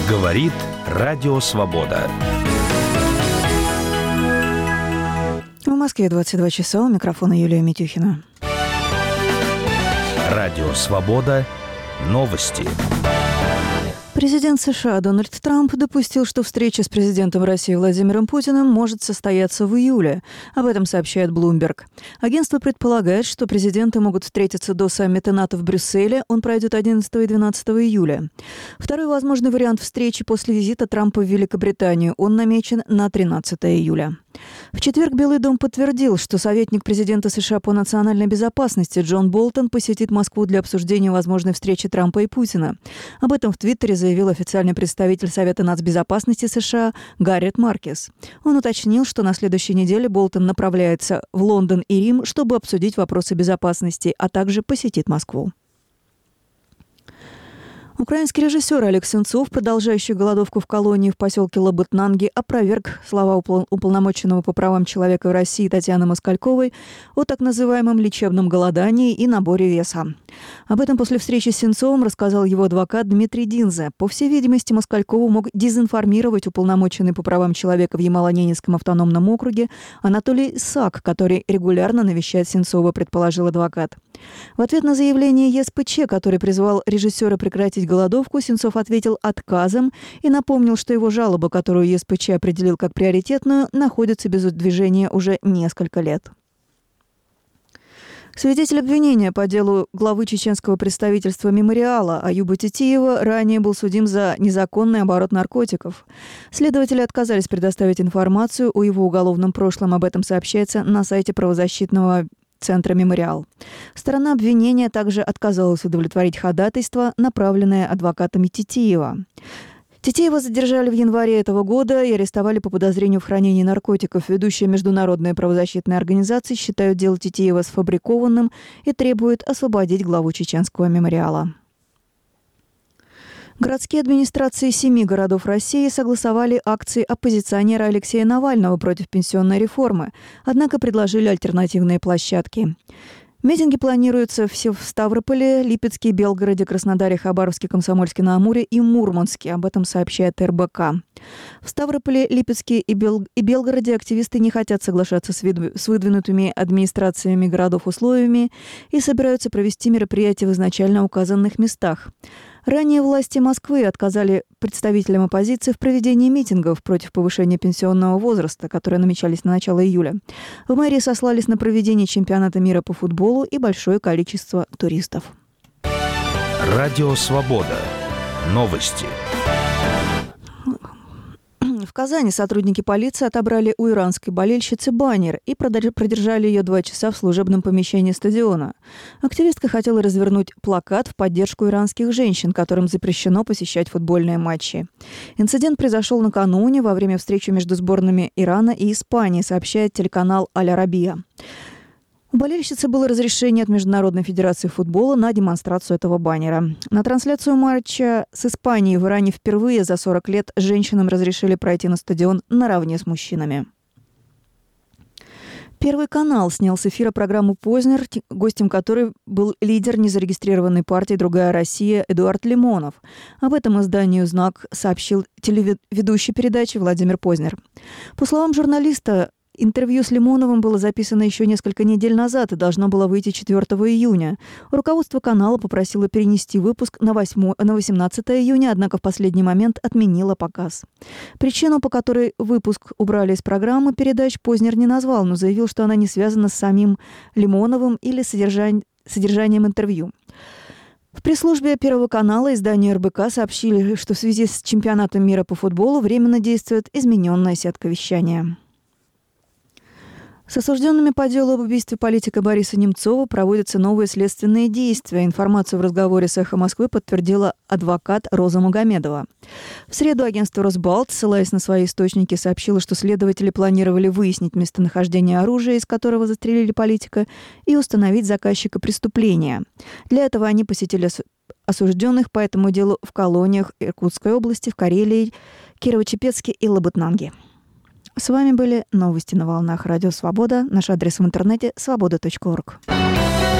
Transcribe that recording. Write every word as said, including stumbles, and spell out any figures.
Говорит Радио Свобода. В Москве двадцать два часа. У микрофона Юлия Митюхина. Радио Свобода. Новости. Президент США Дональд Трамп допустил, что встреча с президентом России Владимиром Путиным может состояться в июле. Об этом сообщает Bloomberg. Агентство предполагает, что президенты могут встретиться до саммита НАТО в Брюсселе. Он пройдет одиннадцатого и двенадцатого июля. Второй возможный вариант встречи после визита Трампа в Великобританию. Он намечен на тринадцатого июля. В четверг Белый дом подтвердил, что советник президента США по национальной безопасности Джон Болтон посетит Москву для обсуждения возможной встречи Трампа и Путина. Об этом в Твиттере заявил официальный представитель Совета нацбезопасности США Гаррет Маркес. Он уточнил, что на следующей неделе Болтон направляется в Лондон и Рим, чтобы обсудить вопросы безопасности, а также посетит Москву. Украинский режиссер Олег Сенцов, продолжающий голодовку в колонии в поселке Лабытнанги, опроверг слова уполномоченного по правам человека в России Татьяны Москальковой о так называемом лечебном голодании и наборе веса. Об этом после встречи с Сенцовым рассказал его адвокат Дмитрий Динзе. По всей видимости, Москалькову мог дезинформировать уполномоченный по правам человека в Ямало-Ненецком автономном округе Анатолий Сак, который регулярно навещает Сенцова, предположил адвокат. В ответ на заявление ЕСПЧ, который призвал режиссера прекратить голодовку, Сенцов ответил отказом и напомнил, что его жалоба, которую ЕСПЧ определил как приоритетную, находится без движения уже несколько лет. Свидетель обвинения по делу главы чеченского представительства «Мемориала» Аюба Титиева ранее был судим за незаконный оборот наркотиков. Следователи отказались предоставить информацию о его уголовном прошлом. Об этом сообщается на сайте правозащитного Центра «Мемориал». Сторона обвинения также отказалась удовлетворить ходатайство, направленное адвокатами Титиева. Титиева задержали в январе этого года и арестовали по подозрению в хранении наркотиков. Ведущие международные правозащитные организации считают дело Титиева сфабрикованным и требуют освободить главу чеченского «Мемориала». Городские администрации семи городов России согласовали акции оппозиционера Алексея Навального против пенсионной реформы, однако предложили альтернативные площадки. Митинги планируются все в Ставрополе, Липецке, Белгороде, Краснодаре, Хабаровске, Комсомольске-на-Амуре и Мурманске. Об этом сообщает эр бэ ка. В Ставрополе, Липецке и, Бел... и Белгороде активисты не хотят соглашаться с, вид... с выдвинутыми администрациями городов условиями и собираются провести мероприятия в изначально указанных местах. Ранее власти Москвы отказали представителям оппозиции в проведении митингов против повышения пенсионного возраста, которые намечались на начало июля. В мэрии сослались на проведение чемпионата мира по футболу и большое количество туристов. Радио Свобода. Новости. В Казани сотрудники полиции отобрали у иранской болельщицы баннер и продержали ее два часа в служебном помещении стадиона. Активистка хотела развернуть плакат в поддержку иранских женщин, которым запрещено посещать футбольные матчи. Инцидент произошел накануне во время встречи между сборными Ирана и Испании, сообщает телеканал «Аль-Арабия». У болельщицы было разрешение от Международной федерации футбола на демонстрацию этого баннера. На трансляцию матча с Испанией в Иране впервые за сорок лет женщинам разрешили пройти на стадион наравне с мужчинами. Первый канал снял с эфира программу «Познер», гостем которой был лидер незарегистрированной партии «Другая Россия» Эдуард Лимонов. Об этом изданию «Знак» сообщил телеведущий передачи Владимир Познер. По словам журналиста, интервью с Лимоновым было записано еще несколько недель назад и должно было выйти четвёртого июня. Руководство канала попросило перенести выпуск на, восьмое, на восемнадцатое июня, однако в последний момент отменило показ. Причину, по которой выпуск убрали из программы передач, Познер не назвал, но заявил, что она не связана с самим Лимоновым или содержань, содержанием интервью. В пресс-службе Первого канала изданию эр бэ ка сообщили, что в связи с чемпионатом мира по футболу временно действует измененная сетка вещания. С осужденными по делу об убийстве политика Бориса Немцова проводятся новые следственные действия. Информацию в разговоре с «Эхо Москвы» подтвердила адвокат Роза Магомедова. В среду агентство «Росбалт», ссылаясь на свои источники, сообщило, что следователи планировали выяснить местонахождение оружия, из которого застрелили политика, и установить заказчика преступления. Для этого они посетили осужденных по этому делу в колониях Иркутской области, в Карелии, Кирово-Чепецке и Лабытнанге. С вами были новости на волнах Радио Свобода. Наш адрес в интернете свобода точка орг.